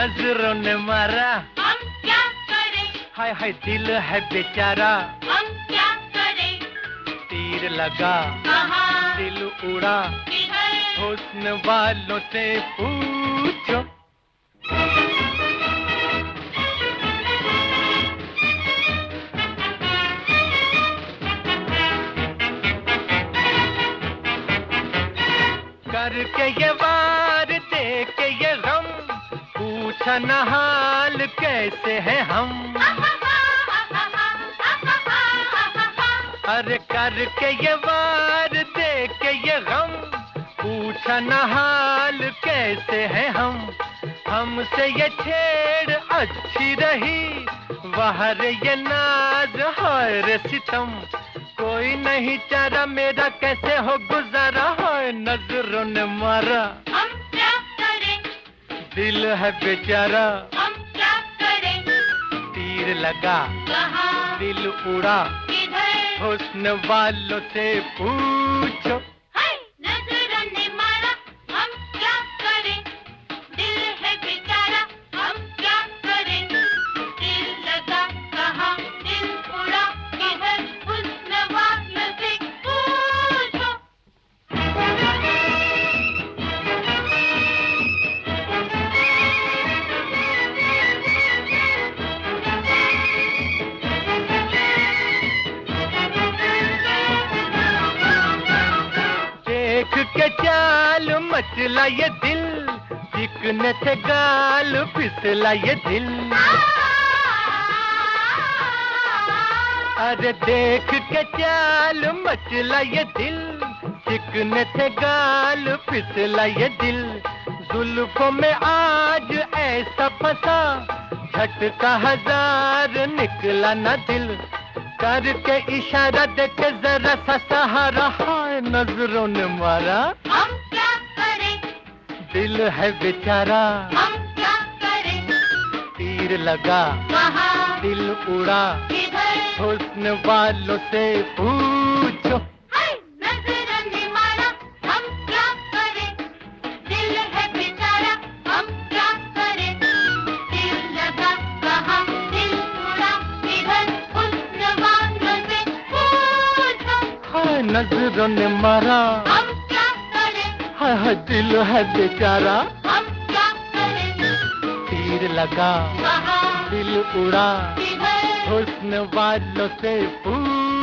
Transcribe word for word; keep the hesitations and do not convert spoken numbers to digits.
नजरों ने मारा, हम क्या करें? हाय हाय दिल है बेचारा, हम क्या करें? तीर लगा कहाँ? दिल उड़ा, किधर? हुस्न वालों से पूछो। करके ये वार दे के ये गम, पूछा न हाल कैसे हैं हम। अरे करके ये वार दे के ये गम, पूछा न हाल कैसे हैं हम। हमसे ये छेड़ अच्छी रही, वहर ये नाज हाय रे सितम। कोई नहीं चारा मेरा कैसे हो गुजारा, हाय नजरों ने मारा, हम क्या करें? दिल है बेचारा, हम क्या करें? तीर लगा कहाँ? दिल उड़ा, किधर? हुस्न वालों से पूछो। हाय नजरों ने मारा, हम क्या करें? दिल है बेचारा, हम क्या करें? दिल लगा कहाँ? दिल उड़ा किधर? हुस्न वालों से पूछो। देख के चाल मचला ये दिल, चिकने थे गाल फिसला ये दिल। अरे देख के चाल मचला ये दिल, चिकने थे गाल फिसला ये दिल। जुल्फों में आज ऐसा फंसा, झटका हजार निकला न दिल। करके इशारा देके जरा सा सहारा, हाय नजरों ने मारा, हम क्या करें? दिल है बेचारा, हम क्या करें? तीर लगा कहाँ? दिल उड़ा, किधर? हुस्न वालों से पूछो। हाय नजरों ने मारा, हम क्या करें? दिल है बेचारा, हम क्या करें? दिल लगा कहाँ? दिल उड़ा किधर? हुस्न वालों से पूछो। हाय नजरों ने मारा, हम क्या करें? हाय हाय दिल है बेचारा, हम क्या करें? तीर लगा कहाँ? दिल उड़ा, किधर? हुस्न वालों से पूछो।